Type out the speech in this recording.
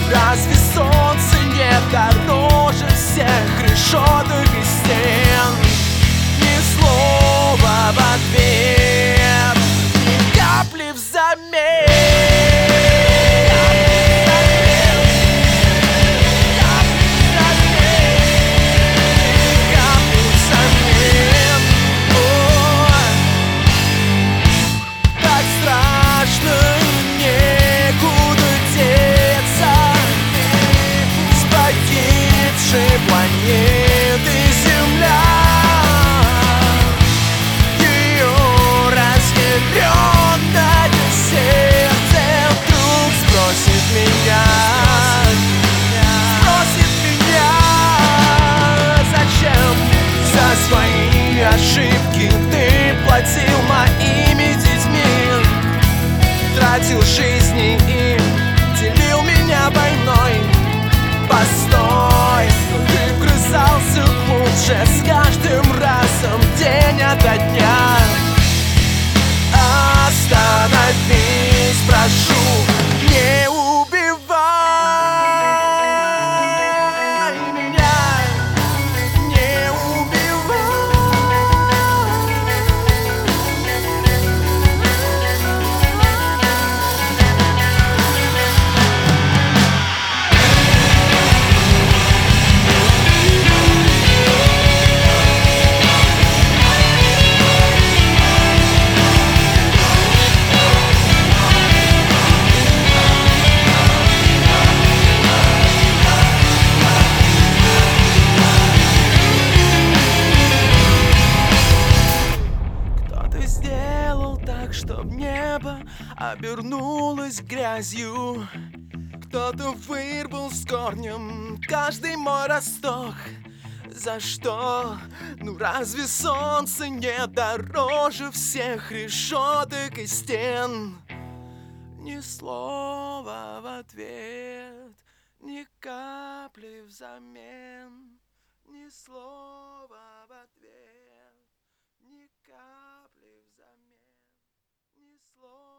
Разве солнце не дороже всех решеток и стен? Ни слова в ответ, ни капли взамен. Планеты Земля, ее разъяренное сердце вдруг спросит меня, зачем за свои ошибки ты платил моими детьми, тратил жизни и делил меня войной. Постой, ты вгрызался глубже с каждым разом, день ото дня. Остановись, прошу, не убивай меня, не убивай. Сделал так, чтоб небо обернулось грязью. Кто-то вырвал с корнем каждый мой росток. За что? Ну разве солнце не дороже всех решеток и стен? Ни слова в ответ, ни капли взамен. Ни слова в ответ, ни капли взамен, ни слова.